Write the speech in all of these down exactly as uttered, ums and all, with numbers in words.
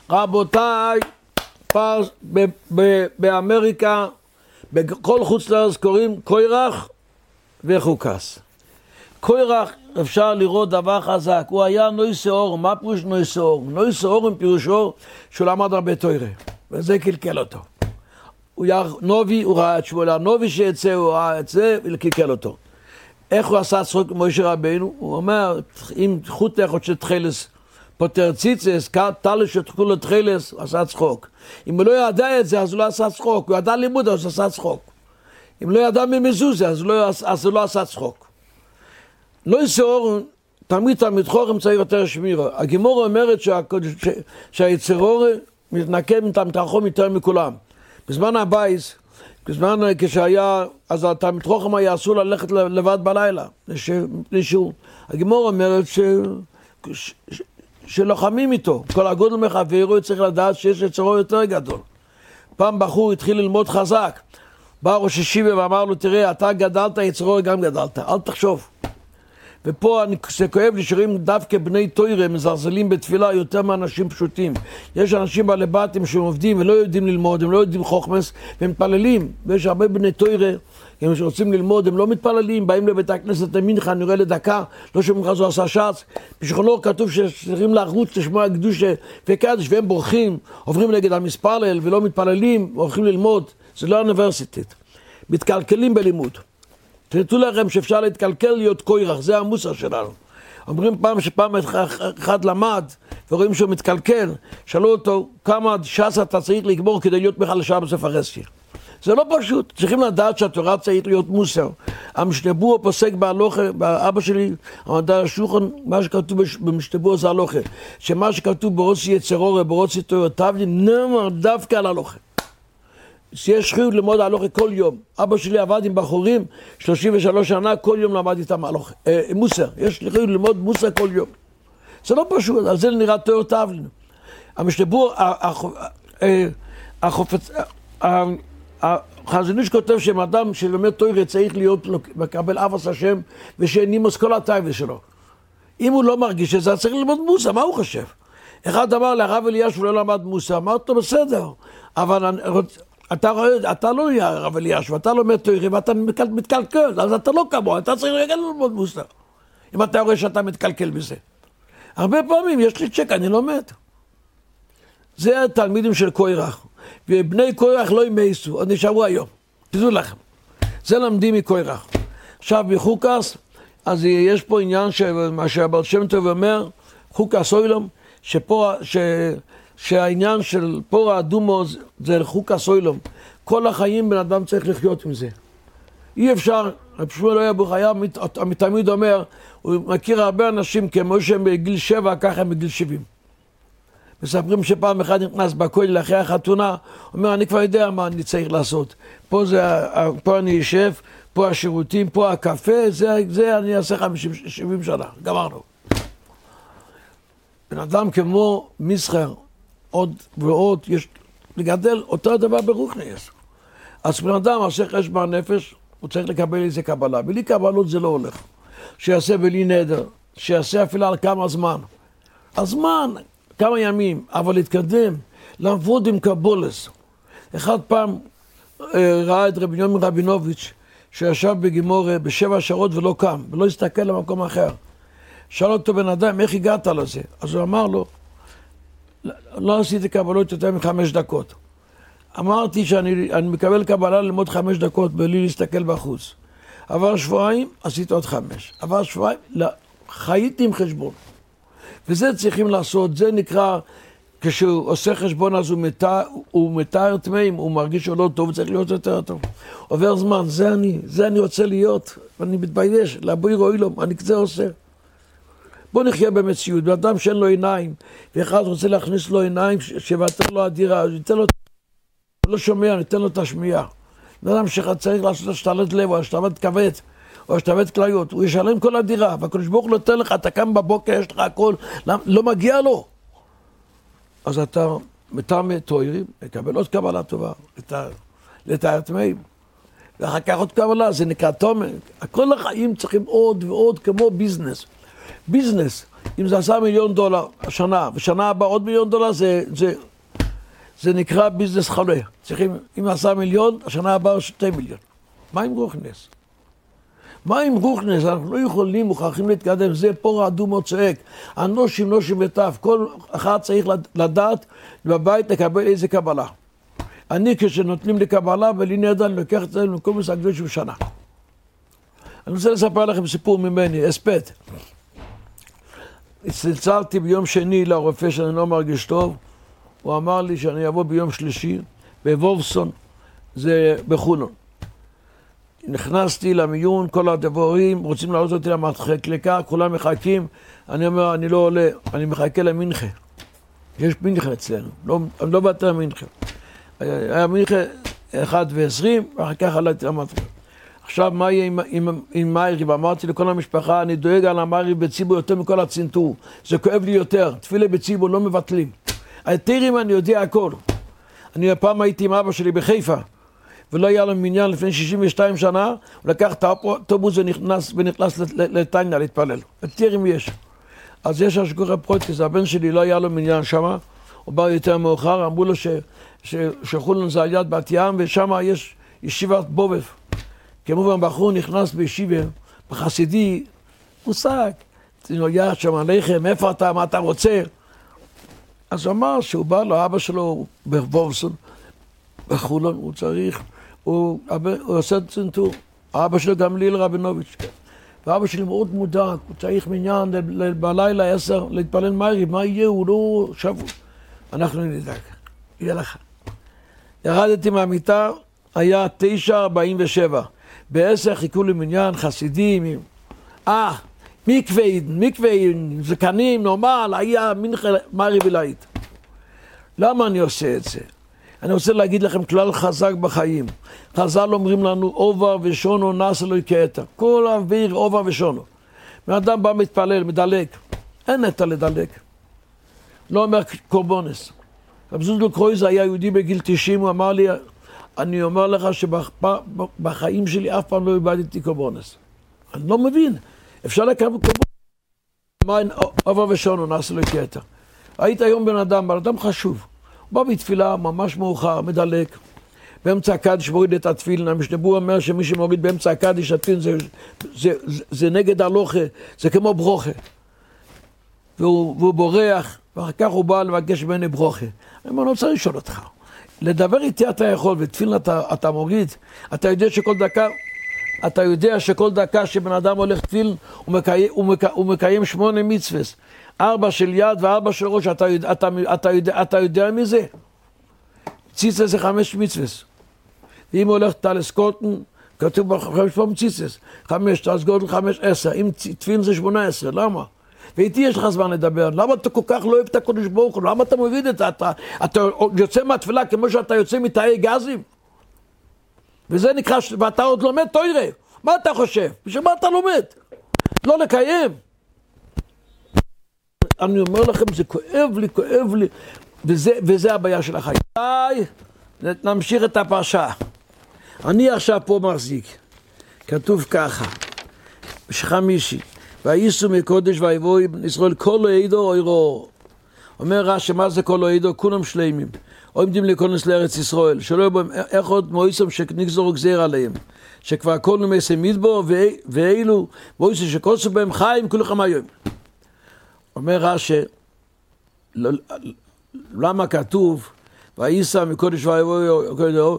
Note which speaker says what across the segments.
Speaker 1: רבותיי, פרס, ב- ב- באמריקה, בכל חוץ לארץ קוראים קוירח וחוקס. קוירח אפשר לראות דבר חזק, הוא היה נוי שאור. מה פירוש נוי שאור? נוי שאור עם פירושו שהוא למד הרבה תורה, וזה קלקל אותו. הוא היה נובי, הוא ראה את שמואל הנובי שיצא, הוא ראה את זה וקלקל אותו. איך הוא עשה צחוק עם משה רבינו? הוא אומר, אם חוט אחד של תחילס פותר ציצס, תלש שתחול לתחילס, הוא עשה צחוק. אם הוא לא ידע את זה, אז הוא לא עשה צחוק. הוא ידע לימוד, אז הוא עשה צחוק. אם לא ידע ממזוזה, אז הוא לא, אז הוא לא עשה צחוק. לא יסעור, תמיד תמיד חורם צריך יותר שמירה. הגימורה אומרת שהיצרור מתנקם עם תמתחום יותר מכולם. בזמן הבייס, בזמן כשהיה, אז התלמיד חכם היה אסור ללכת לבד בלילה, לשיעור. הגימורה אומרת ש... ש... ש... שלוחמים איתו, כל הגודל מחברו צריך לדעת שיש יצרו יותר גדול. פעם בחור התחיל ללמוד חזק, בא ראש ישיבה ואמר לו, תראה, אתה גדלת, יצרו גם גדלת, אל תחשוב. ופה אני, זה כואב לי שרואים דווקא בני תורה מזרזלים בתפילה יותר מאנשים פשוטים. יש אנשים בעלי בתים שהם עובדים ולא יודעים ללמוד, הם לא יודעים חוכמס, והם מתפללים. ויש הרבה בני תורה, הם שרוצים ללמוד, הם לא מתפללים, באים לבית הכנסת למנחה, נראה לדקה, לא שומעים חזו עשה שץ. בשכונו כתוב שצריכים לרוץ לשמוע קדושה וקדש, והם בורחים, עוברים נגד המספלל ולא מתפללים, הולכים ללמוד. זה לא אוניברסיטית. מתקלקלים בלימוד. תראו לכם שאפשר להתקלקל להיות קוירח, זה המוסר שלנו. אומרים פעם שפעם אחד למד, ורואים שהוא מתקלקל, שאלו אותו, כמה ש"ס אתה צריך לגמור כדי להיות בכלל לשעה בספר רסקי. זה לא פשוט, צריכים לדעת שהתורה צריך להיות מוסר. המשתבוע פוסק בהלוכה, באבא שלי, המדע השולחן, מה שכתוב במשתבוע זה הלוכה, שמה שכתוב ברוסי יצרורה, ברוסי תורתיו, נאמר דווקא על הלוכה. שיש חיות ללמוד הלוכה כל יום. אבא שלי עבד עם בחורים שלושים ושלוש שנה, כל יום למד איתם הלוכה. אה, מוסר, יש חיות ללמוד מוסר כל יום. זה לא פשוט, אז זה נראה תיאור תבלין. המשתבור, החזון איש כותב שאדם שלומד תורה צריך להיות מקבל אבס השם ושנימוס כל הטייבה שלו. אם הוא לא מרגיש את זה, צריך ללמוד מוסר, מה הוא חושב? אחד אמר לרב אליהו שהוא לא למד מוסר, אמרתי לו בסדר, אבל אני רוצה... אתה רואה, אתה לא נהיה רב אליהו, אתה לומד תורה ואתה מתקלקל, אז אתה לא כמוה, אתה צריך רגע ללמוד מוסר. אם אתה רואה שאתה מתקלקל בזה. הרבה פעמים יש לי צ'ק, אני לומד. זה התלמידים של קוירח. ובני קוירח לא ימייסו, עוד נשארו היום. תדעו לכם. זה למדים מקוירח. עכשיו בחוקס, אז יש פה עניין מה שהבר שם טוב אומר, חוקס אוילום, שפה, ש... שהעניין של פור האדומו זה חוקס אוילום. כל החיים בן אדם צריך לחיות עם זה. אי אפשר, שמואל אוירבוך היה תמיד אומר, הוא מכיר הרבה אנשים כמו שהם בגיל שבע, ככה הם בגיל שבעים. מספרים שפעם אחד נכנס בכולל אחרי החתונה, הוא אומר, אני כבר יודע מה אני צריך לעשות. פה, זה, פה אני יושב, פה השירותים, פה הקפה, זה, זה אני אעשה חמישים שבעים שנה, גמרנו. בן אדם כמו מסחר, עוד ועוד, יש לגדל אותו דבר ברוחניאס. אז בן אדם עושה חשבון נפש, הוא צריך לקבל איזה קבלה. בלי קבלות זה לא הולך. שיעשה בלי נדר, שיעשה אפילו על כמה זמן. הזמן, כמה ימים, אבל להתקדם, לעבוד עם קבולס. אחד פעם ראה את רבי יומי רבינוביץ' שישב בגימורה בשבע שעות ולא קם, ולא הסתכל למקום אחר. שאל אותו בן אדם, איך הגעת לזה? אז הוא אמר לו, לא עשיתי קבלות יותר מחמש דקות. אמרתי שאני אני מקבל קבלה ללמוד חמש דקות בלי להסתכל בחוץ. עבר שבועיים, עשיתי עוד חמש. עבר שבועיים, לא, חייתי עם חשבון. וזה צריכים לעשות, זה נקרא, כשהוא עושה חשבון אז הוא מתאר, הוא מתאר תמאים, הוא מרגיש שהוא לא טוב, הוא צריך להיות יותר טוב. עובר זמן, זה אני, זה אני רוצה להיות, ואני מתבייש, לבוי רואי לו, אני כזה עושה. בוא נחיה במציאות, באדם שאין לו עיניים, ואחד רוצה להכניס לו עיניים, שוותר לו הדירה, ייתן לו, לא שומע, ניתן לו את השמיעה. באדם שצריך לעשות השתלת לב, או השתלת כבד, או השתלת כליות, הוא ישלם כל הדירה, והקדוש ברוך הוא נותן לך, אתה קם בבוקר, יש לך הכל, לא מגיע לו. אז אתה מטעם תוירים, מקבל עוד קבלה טובה, לתאר תמאים. ואחר כך עוד קבלה, זה נקרא תומק. כל החיים צריכים עוד ועוד כמו ביזנס. ביזנס, אם זה עשה מיליון דולר השנה, ושנה הבאה עוד מיליון דולר, זה, זה, זה נקרא ביזנס חולה. צריכים, אם עשה מיליון, השנה הבאה שתי מיליון. מה עם רוחנס? מה עם רוחנס? אנחנו לא יכולים, מוכרחים להתקדם, זה פה האדום או צועק. הנושים, נושים וטף, כל אחד צריך לדעת בבית לקבל איזה קבלה. אני כשנותנים לי קבלה, ולי נדע, אני לוקח את זה למקום מסגדות של שנה. אני רוצה לספר לכם סיפור ממני, הספד. צלצלתי ביום שני לרופא שאני לא מרגיש טוב, הוא אמר לי שאני אבוא ביום שלישי בוולפסון, זה בחולון. נכנסתי למיון, כל הדבורים, רוצים לעלות אותי למחלקה, כולם מחכים, אני אומר, אני לא עולה, אני מחכה למנחה. יש מנחה אצלנו, לא, אני לא באתי למנחה. היה מנחה אחד ועשרים, ואחר כך עליתי למחלקה. עכשיו, מה יהיה עם, עם, עם מייריב? אמרתי לכל המשפחה, אני דואג על המייריב בציבור יותר מכל הצנתור. זה כואב לי יותר. תפילה בציבור לא מבטלים. היתרים אני יודע הכל. אני הפעם הייתי עם אבא שלי בחיפה, ולא היה לו מניין לפני שישים ושתיים שנה, הוא לקח את האוטובוס ונכנס, ונכנס לטניה להתפלל. היתרים יש. אז יש השגורה פרוטס, הבן שלי לא היה לו מניין שם, הוא בא יותר מאוחר, אמרו לו ש, ש, שחולון זה על יד בת ים, ושם יש ישיבת בובב. כמובן בחור נכנס בישיבה, בחסידי, מושג, תנויה שם עליכם, איפה אתה, מה אתה רוצה? אז הוא אמר שהוא בא לו, אבא שלו בוולפסון, בחולון, הוא צריך, הוא, הוא עושה צנתור, האבא שלו גם ליל רבינוביץ', ואבא שלי מאוד מודאג, הוא צריך מניין בלילה עשר להתפלל מייריב, מה יהיה? הוא לא שבוע. אנחנו נדאג, יהיה לך. ירדתי מהמיטה, היה תשע ארבעים ושבע. בעשר חיכו למניין, חסידים, אה, מקווה, מקווה, זקנים, נורמל, היה מנחה מייריב ולהית. למה אני עושה את זה? אני רוצה להגיד לכם כלל חזק בחיים. חז"ל אומרים לנו, אובר ושונו נעשה לו כעתר. כל אוויר אובר ושונו. מאדם בא מתפלל, מדלק. אין נטע לדלק. לא אומר קורבונס. רב זוזל קרויזר היה יהודי בגיל תשעים, הוא אמר לי, אני אומר לך שבחיים שלי אף פעם לא איבדתי קורבונס. אני לא מבין. אפשר לקבל קורבונס. מה אובר ושונו נעשה לו כעתר. היית היום בן אדם, בן אדם חשוב. בא בתפילה ממש מאוחר, מדלק. באמצע הקדיש מוריד את התפילין. המשנה אומר שמי שמוריד באמצע הקדיש התפילין זה, זה, זה, זה נגד הלוכה, זה כמו ברוכה. והוא, והוא בורח, ואחר כך הוא בא לבקש ממני ברוכה. אני אומר, אני רוצה לשאול אותך. לדבר איתי אתה יכול, ותפילין אתה, אתה מוריד. אתה יודע שכל דקה, אתה יודע שכל דקה שבן אדם הולך תפילין, הוא מקיים, הוא מקיים, הוא מקיים שמונה מצוות. ארבע של יד וארבע של ראש, אתה יודע, אתה, אתה יודע, אתה יודע מזה? ציצה זה חמש מצוות. אם הולך טלסקוטן, כתוב בחמש פעם ציצס. חמש, טלסקוטן, חמש, עשר. אם תפילין זה שמונה עשרה, למה? ואיתי יש לך זמן לדבר. למה אתה כל כך לא אוהב את הקודש ברוך הוא? למה אתה מוריד את זה? אתה, אתה יוצא מהתפילה כמו שאתה יוצא מתאי גזים? וזה נקרא, ואתה עוד לומד תוירה. מה אתה חושב? בשביל מה אתה לומד? לא לקיים. אני אומר לכם, זה כואב לי, כואב לי, וזה, וזה הבעיה של החיים. די, נמשיך את הפרשה. אני עכשיו פה מחזיק, כתוב ככה, חמישי, וייסעו מקודש ויבואו ישראל כל העידו אוירו. אומר רש"י, מה זה כל העידו? כולם שלמים. עומדים להיכנס לארץ ישראל, שלא יהיו בהם אחד מויסם שנגזור גזיר עליהם, שכבר כל נמסי מדבור, ואילו מויסם שקוסו בהם חיים כולכם היום. אומר רש"י, למה כתוב, וייסע מקודש ויבואו,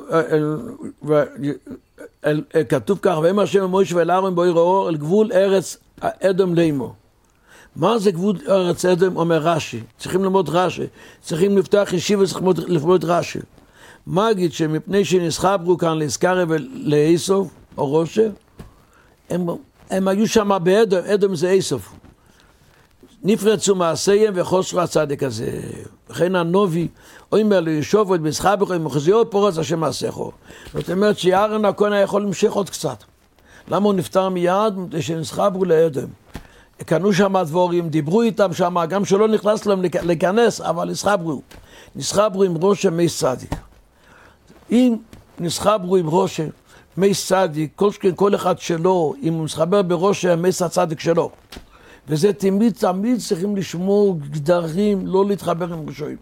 Speaker 1: כתוב כך, ואמר השם למוישה ואל אהרון בו יראו אל גבול ארץ אדום לאמו. מה זה גבול ארץ אדום? אומר רש"י, צריכים ללמוד רש"י, צריכים לפתוח ישיבה וצריכים ללמוד רש"י. מה אגיד שמפני שנסחברו כאן לאסקריה ולאיסוף, או ראשה, הם, הם היו שם באדום, אדום זה איסוף. נפרצו מעשיהם וחוסרו הצדק הזה. וכן הנובי, אומר לישוב עוד בסחברו, אם מחזירו פורץ השם מעשיכו. זאת אומרת שאהרון הכהן היה יכול למשך עוד קצת. למה הוא נפטר מיד? מפני שנסחברו לאדום. קנו שם דבורים, דיברו איתם שם, גם שלא נכנס להם להיכנס, אבל נסחברו. נסחברו עם ראש מייס צדיק. אם נסחברו עם ראש מייס צדיק, כל, כל אחד שלו, אם הוא נסחבר בראש מייס הצדיק שלו, וזה תמיד, תמיד צריכים לשמור גדרים, לא להתחבר עם רשועים.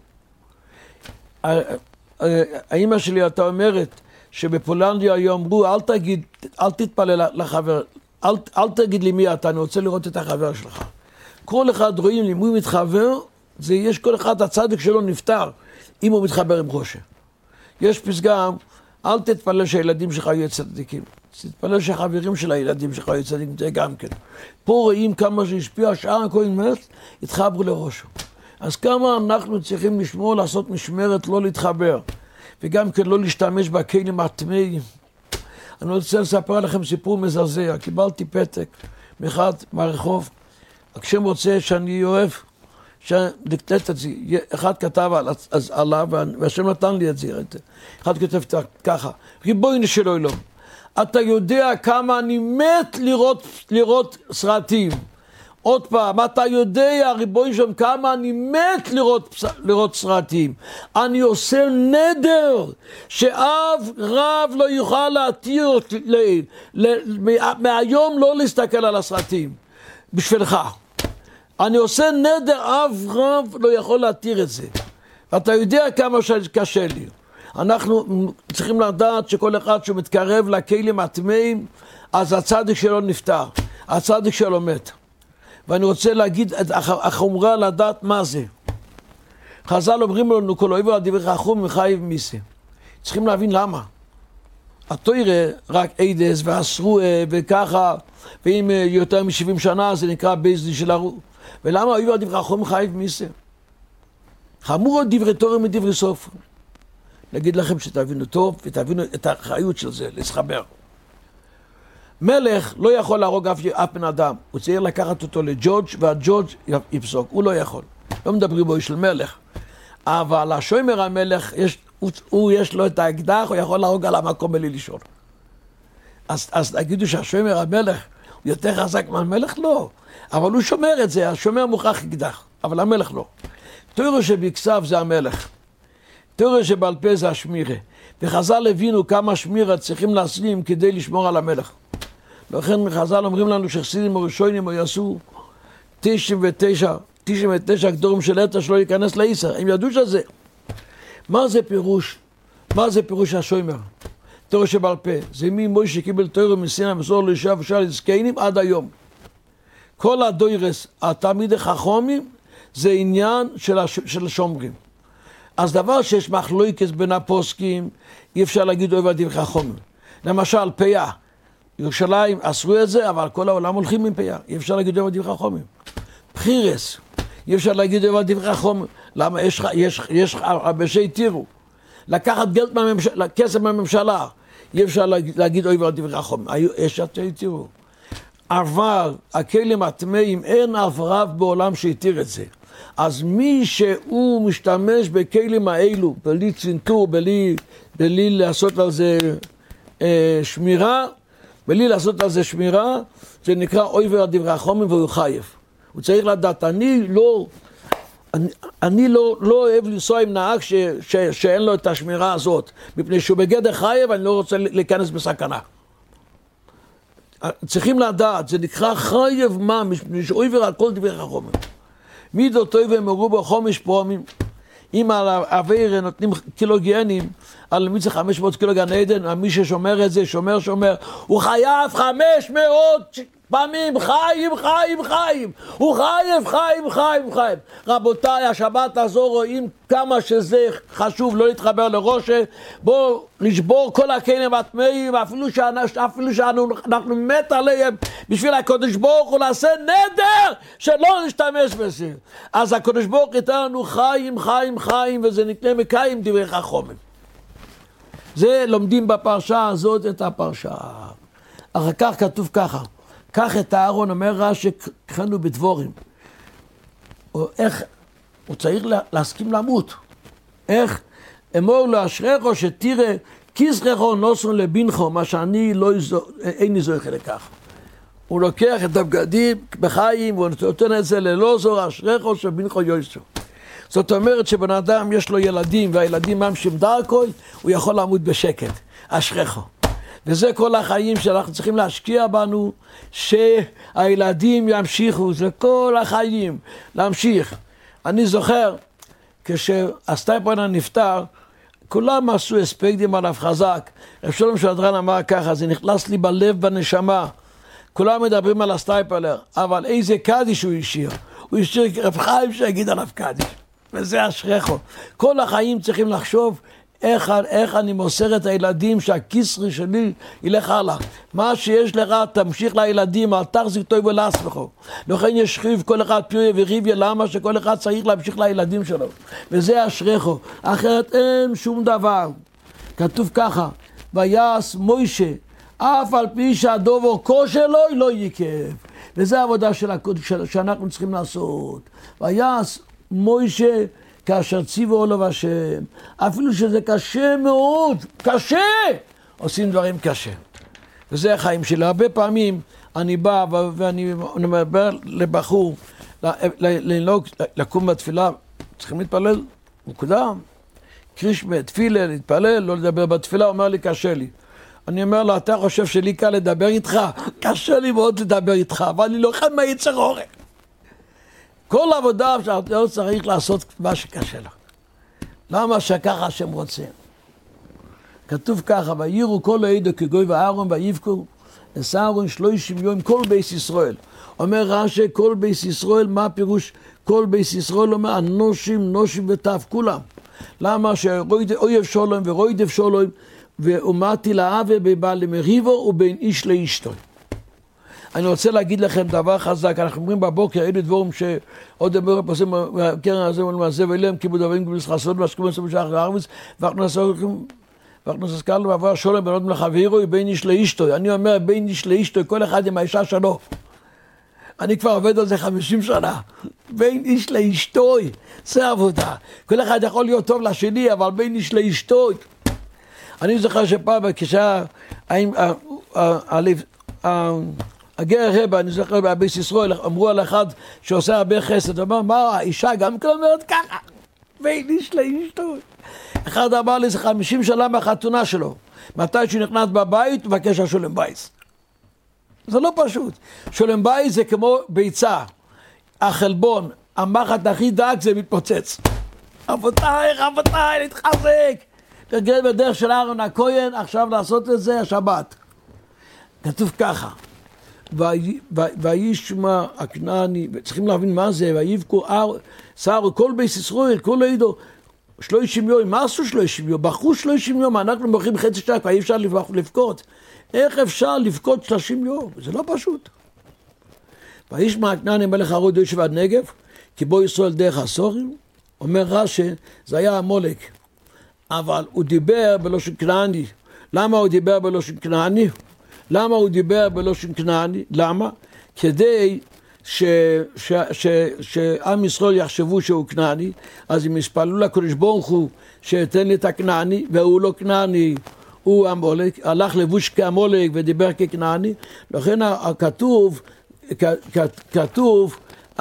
Speaker 1: האמא שלי הייתה אומרת, שבפולנדיה היום אמרו, אל תגיד, אל תתפלל לחבר, אל, אל תגיד לי מי אתה, אני רוצה לראות את החבר שלך. כל אחד רואים לי, אם הוא מתחבר, זה יש כל אחד הצדיק שלו נפטר, אם הוא מתחבר עם ראשה. יש פסגה, אל תתפלל שהילדים שלך יהיו צדיקים. תתפלל שהחברים של הילדים שלך יהיו צדיקים, זה גם כן. פה רואים כמה שהשפיע, שאר הכהן מת, התחברו לראשו. אז כמה אנחנו צריכים לשמור, לעשות משמרת, לא להתחבר. וגם כן לא להשתמש בכלים הטמאים. אני רוצה לספר לכם סיפור מזעזע. קיבלתי פתק מאחד מהרחוב. השם רוצה שאני אוהב, שלקטט את זה. אחד כתב על, אז, עליו, והשם נתן לי את זה. אחד כתב ככה, ריבונו של עולם, אתה יודע כמה אני מת לראות, לראות סרטים. עוד פעם, אתה יודע, ריבונו של עולם, כמה אני מת לראות, לראות סרטים. אני עושה נדר שאף רב לא יוכל להתיר לי, מהיום לא להסתכל על הסרטים, בשבילך. אני עושה נדר, אף רב לא יכול להתיר את זה. אתה יודע כמה שקשה לי. אנחנו צריכים לדעת שכל אחד שמתקרב לכלים הטמאים, אז הצדיק שלו נפטר, הצדיק שלו מת. ואני רוצה להגיד את החומרה לדעת מה זה. חז"ל אומרים לנו, כל אוהב על דברי חכם מחייב מיסה. צריכים להבין למה. התורה רק אידס ואסרו וככה, ואם יותר מ-שבעים שנה זה נקרא בייס דין של הרו. ולמה אוהב על דברי חכם מחייב מיסה? חמור דברי תורה מדברי סופר. נגיד לכם שתבינו טוב ותבינו את האחריות של זה, להסחבר. מלך לא יכול להרוג אף, אף בן אדם, הוא צריך לקחת אותו לג'ורג' והג'ורג' יפסוק, הוא לא יכול. לא מדברים בו של מלך. אבל השומר המלך, יש, הוא, הוא יש לו את האקדח, הוא יכול להרוג על המקום בלי לשאול. אז, אז תגידו שהשומר המלך הוא יותר חזק מהמלך? לא. אבל הוא שומר את זה, השומר מוכרח אקדח, אבל המלך לא. תורה שבכסף זה המלך. תורה שבעל פה זה השמירה. וחז"ל הבינו כמה שמירה צריכים להסלים כדי לשמור על המלך. לכן חז"ל אומרים לנו שחסידים הראשונים יעשו תשעים ותשע, תשעים ותשע גדורים של אתר שלא ייכנס לאיסר. הם ידעו שזה. מה זה פירוש? מה זה פירוש השומר? תורה שבעל פה. זה מי מוישה קיבל תורה מסיני מסור לישוע ושאר לזקנים עד היום. כל הדוירס, התלמידי חכמים, זה עניין של, הש... של השומרים. אז דבר שיש מחלוקת בין הפוסקים, אי אפשר להגיד אוהב על דברי חכמים. למשל, פיה. ירושלים אסרו את זה, אבל כל העולם הולכים עם פיה. אי אפשר להגיד אוהב על דברי חכמים. בחירס. אי אפשר להגיד אוהב על דברי חכמים. למה? יש, יש, יש הרבה שהתירו. לקחת גלד מהממשלה, כסף מהממשלה. אי אפשר להגיד אוהב על דברי חכמים. יש שהתירו. אבל הכלים הטמאים, אין אף רב בעולם שהתיר את זה. אז מי שהוא משתמש בכלים האלו, בלי צנתור, בלי, בלי לעשות על זה אה, שמירה, בלי לעשות על זה שמירה, זה נקרא אויבר דברי חכמים והוא חייב. הוא צריך לדעת, אני לא, אני, אני לא, לא אוהב לנסוע עם נהג ש, ש, שאין לו את השמירה הזאת, מפני שהוא בגדר חייב, אני לא רוצה להיכנס בסכנה. צריכים לדעת, זה נקרא חייב מה, מפני שאויבר על כל דברי חכמים. מידות טוב אמרו בו חומש פרומים. אם על העביר נותנים קילוגיינים, על מי זה חמש מאות קילו גן עדן, מי ששומר את זה, שומר שומר, הוא חייב חמש מאות פעמים חיים, חיים, חיים. הוא חייב, חיים, חיים, חיים. רבותיי, השבת הזו רואים כמה שזה חשוב לא להתחבר לראשה. בואו לשבור כל הכלים הטמאים, אפילו שאנחנו, שאנחנו מת עליהם, בשביל הקדוש ברוך הוא נעשה נדר שלא נשתמש בזה. אז הקדוש ברוך הוא ייתן לנו חיים, חיים, חיים, וזה נקרא מקיים דברי חכמים. זה לומדים בפרשה הזאת את הפרשה. אחר כך כתוב ככה, קח את הארון, אומר רש"י, קחנו בדבורים. איך? הוא צריך להסכים למות. איך? אמור לו אשריך שתראה כיסרך נוסון לבינכו, מה שאני לא איני זוכה לכך. הוא לוקח את הבגדים בחיים, והוא נותן את זה ללוזור, אשריך שבינכו יויסו. זאת אומרת שבן אדם יש לו ילדים, והילדים ממשיכים דרכו, הוא יכול לעמוד בשקט. אשריך. וזה כל החיים שאנחנו צריכים להשקיע בנו, שהילדים ימשיכו, זה כל החיים, להמשיך. אני זוכר, כשהסטייפלר נפטר, כולם עשו אספקטים עליו חזק. רב שלום שדרן אמר ככה, זה נכנס לי בלב, בנשמה. כולם מדברים על הסטייפלר, אבל איזה קדיש הוא השאיר. הוא השאיר רב חיים שיגיד עליו קדיש. וזה אשריכו. כל החיים צריכים לחשוב איך, איך אני מוסר את הילדים שהכיסרי שלי ילך הלאה. מה שיש לך תמשיך לילדים, אל תחזיק טוב ולעצמכו. לכן יש חיב כל אחד פירי וריביה, למה שכל אחד צריך להמשיך לילדים שלו. וזה אשריכו. אחרת אין שום דבר. כתוב ככה, ויעש מוישה, אף על פי שהדובר כושר לו, לא יקב. וזה העבודה של הקודש שאנחנו צריכים לעשות. ויעש מוישה כאשר ציוו לו השם, אפילו שזה קשה מאוד, קשה, עושים דברים קשה. וזה החיים שלי. הרבה פעמים אני בא ואני מדבר לבחור, לנהוג, לקום בתפילה, צריכים להתפלל, מוקדם, קרישמה, תפילה, להתפלל, לא לדבר בתפילה, אומר לי, קשה לי. אני אומר לו, אתה חושב שלי קל לדבר איתך? קשה לי מאוד לדבר איתך, אבל אני לא אחד מהיצר אורך. כל עבודה שאתה לא צריך לעשות מה שקשה לך. למה שככה השם רוצה? כתוב ככה, ויראו כל העדו כגוי ואהרון ויבכו, אהרון שלושים יום כל בית ישראל. אומר רש"י, כל בית ישראל, מה הפירוש? כל בית ישראל אומר, אנושים, נושים וטף, כולם. למה שאויב שולם ורוידב שולם, ואומרתי לאהבה בבעל למריבו ובין איש לאשתו. אני רוצה להגיד לכם דבר חזק, אנחנו אומרים בבוקר, אלה דבורים שעוד דבר פוסים, קרן הזה ולמעשה ואליהם כיבוד אביהם כבוד חסות, והשכום עשו בשחר הארץ, ואנחנו נעשו ואנחנו נזכרנו בעבר שולם בנות מלחבירו בין איש לאשתו. אני אומר בין איש לאשתו, כל אחד עם האישה שלו. אני כבר עובד על זה חמישים שנה. בין איש לאשתו, זה עבודה. כל אחד יכול להיות טוב לשני, אבל בין איש לאשתו. אני זוכר שפעם, כשהיה הגר רבא, אני זוכר בבית ישראל, אמרו על אחד שעושה הרבה חסד, הוא אמר, מה, האישה גם כן אומרת ככה, בין איש לאשתו. אחד אמר לי, זה חמישים שנה מהחתונה שלו, מתי שהוא נכנס בבית, הוא מבקש על שולם בייס. זה לא פשוט. שולם בייס זה כמו ביצה, החלבון, המחט הכי דק זה מתפוצץ. רבותיי, רבותיי, להתחזק. תרגל בדרך של אהרון הכהן, עכשיו לעשות את זה השבת. כתוב ככה, וישמע הכנעני, צריכים להבין מה זה, ויבכו שרו כל בית ישראל, כל עדו, שלושים יום, מה עשו שלושים יום? בחרו שלושים יום, אנחנו מוכרים חצי שעה, כבר אי אפשר לבכות. איך אפשר לבכות שלושים יום? זה לא פשוט. וישמע הכנעני מלך הרוד יושב עד נגב, כי בו ישראל דרך הסורים, אומר רש"י, זה היה המולק, אבל הוא דיבר בלושן כנעני. למה הוא דיבר בלושן כנעני? למה הוא דיבר בלושן כנעני? למה? כדי ש, ש, ש, שעם ישראל יחשבו שהוא כנעני, אז הם יספלו לקדוש ברוך הוא שייתן לי את הכנעני, והוא לא כנעני, הוא המולק, הלך לבוש כמולק ודיבר ככנעני. לכן הכתוב, כתוב,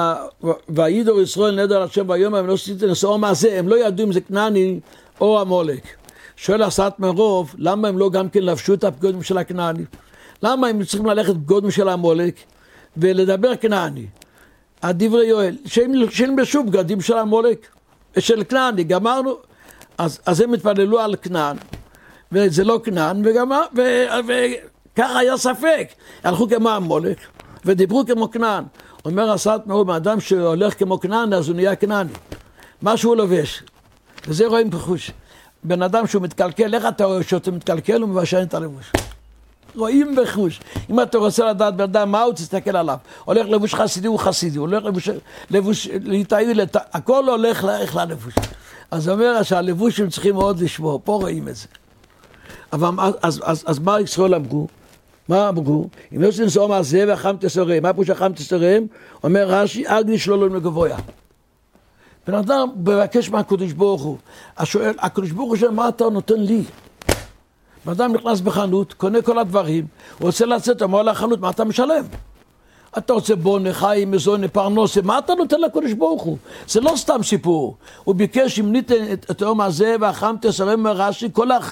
Speaker 1: וידור ישראל נדר השם ביום, הם לא עשיתי נשאו מה זה, הם לא ידעו אם זה כנעני או המולק. שואל הסת מרוב, למה הם לא גם כן לבשו את הבגודים של הכנעני? למה הם צריכים ללכת בגודים של המולק ולדבר כנעני? הדברי יואל, שהם בשו בגדים של המולק, של כנעני, גמרנו, אז, אז הם התפללו על כנען, וזה לא כנען, וגמר, ו, וככה היה ספק, הלכו כמו המולק, ודיברו כמו כנען. אומר הסת מרוב, האדם שהולך כמו כנען, אז הוא נהיה כנעני. מה שהוא לובש, וזה רואים בחוש. בן אדם שהוא מתקלקל, איך אתה רואה שאתה מתקלקל, הוא מבשן את הלבוש. רואים בחוש. אם אתה רוצה לדעת בן אדם מה הוא, תסתכל עליו. הולך לבוש חסידי, הוא חסידי. הולך לבוש, לבוש, להתאיר, לת... הכל הולך איך ללבוש. אז זה אומר שהלבוש הם צריכים מאוד לשמור. פה רואים את זה. אבל אז, אז, אז, אז מה ישראל אמרו? מה אמרו? אם לא שנסעו מה זה והחם תסוריהם. מה פוש החם תסוריהם? אומר רש"י, אגני שלו לא מגבויה. בן אדם מבקש מהקדוש ברוך הוא, השואל, הקדוש ברוך הוא שואל, מה אתה נותן לי? בן אדם נכנס בחנות, קונה כל הדברים, הוא רוצה לצאת, אמר לחנות, מה אתה משלם? אתה רוצה בונה, חיים, מזונה, פרנסה, מה אתה נותן לקדוש ברוך הוא? זה לא סתם סיפור. הוא ביקש, אם ניתן את היום הזה, והחם תסרם מרש"י, כל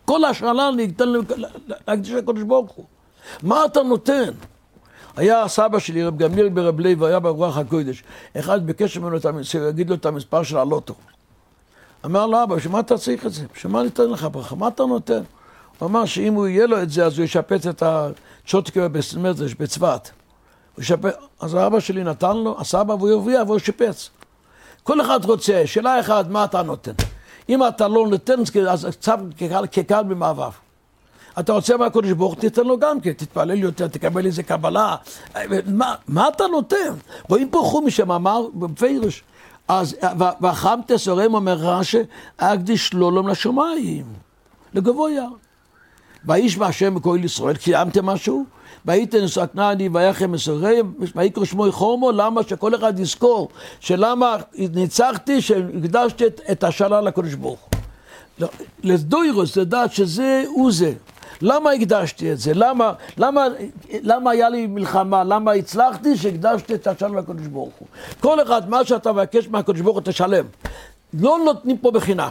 Speaker 1: כל השנה אני אתן להקדיש לקדוש ברוך הוא. מה אתה נותן? היה סבא שלי, רב גמליאל ברב לייב, והיה ברוח הקודש. אחד בקשר ממנו, יגיד לו את המספר של הלוטו. אמר לו, אבא, שמה אתה צריך את זה? שמה ניתן לך ברכה? מה אתה נותן? הוא אמר שאם הוא יהיה לו את זה, אז הוא ישפץ את הצ'וטקה בסמרדש, בצוות. אז האבא שלי נתן לו, הסבא, והוא ירוויח, והוא שיפץ. כל אחד רוצה, שאלה אחת, מה אתה נותן? אם אתה לא נותן, אז קצת כקל במעבר. אתה רוצה מהקודש ברוך, תיתן לו גם כן, תתפלל יותר, תקבל איזה קבלה. מה, מה אתה נותן? רואים פה חומי שמאמר בפיירוש. אז, והחם תסורם אומר רש"י, אקדיש שלולם לשמיים, לגבויה. ואיש בהשם בכל ישראל, קיימתם משהו? והייתם סכנני ויחם מסורם, ויקרא שמו חומו, למה שכל אחד יזכור, שלמה ניצחתי, שהקדשתי את השנה לקדוש ברוך הוא. לדוירוס, לדעת שזה הוא זה. למה הקדשתי את זה? למה, למה, למה היה לי מלחמה? למה הצלחתי שהקדשתי את השנה לקדוש ברוך הוא? כל אחד, מה שאתה מבקש מהקדוש ברוך הוא תשלם. לא נותנים פה בחינם.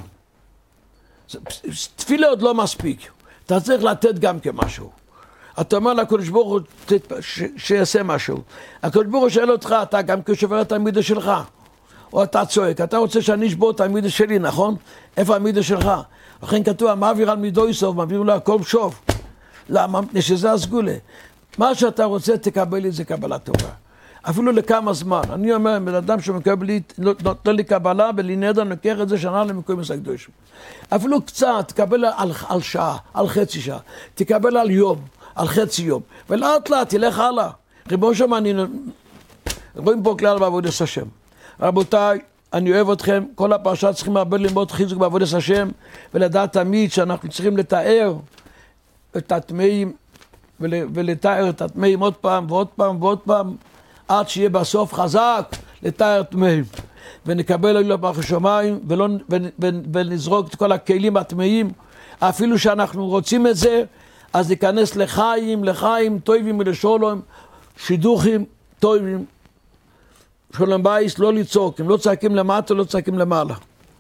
Speaker 1: תפילה עוד לא מספיק. אתה צריך לתת גם כמשהו. אתה אומר לקדוש ברוך הוא שיעשה משהו. הקדוש ברוך הוא שואל אותך, אתה גם כשבר את המידה שלך. או אתה צועק, אתה רוצה שאני אשבור את המידה שלי, נכון? איפה המידה שלך? לכן כתוב, מעביר על מידו יסוף, מעביר לו הכל שוב. למה? שזה הסגולה. מה שאתה רוצה, תקבל לי, זה קבלה טובה. אפילו לכמה זמן. אני אומר, בן אדם שמקבל לי, נותן לי קבלה, בלי נדר, נקח את זה שנה למקום הקדוש. אפילו קצת, תקבל על, על שעה, על חצי שעה. תקבל על יום, על חצי יום. ולאט לאט, תלך הלאה. ריבונו של עולם, אני... רואים פה כלל בעבודת השם. רבותיי, אני אוהב אתכם, כל הפרשה צריכים הרבה ללמוד חיזוק בעבודת השם, ולדעת תמיד שאנחנו צריכים לתאר את הטמאים, ול, ולתאר את הטמאים עוד פעם ועוד פעם ועוד פעם, עד שיהיה בסוף חזק לתאר טמאים. ונקבל אלוהים ברוך השמיים, ולא, ו, ו, ונזרוק את כל הכלים הטמאים, אפילו שאנחנו רוצים את זה, אז ניכנס לחיים, לחיים טובים ולשולם, שידוכים טובים, שולם בייס, לא לצעוק, הם לא צעקים למטה, לא צעקים למעלה.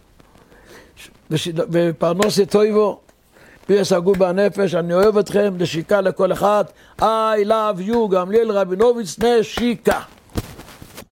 Speaker 1: ופרנסי טויבו, פייס הגוף בנפש, אני אוהב אתכם, נשיקה לכל אחד, I love you, גמליאל רבינוביץ, נשיקה.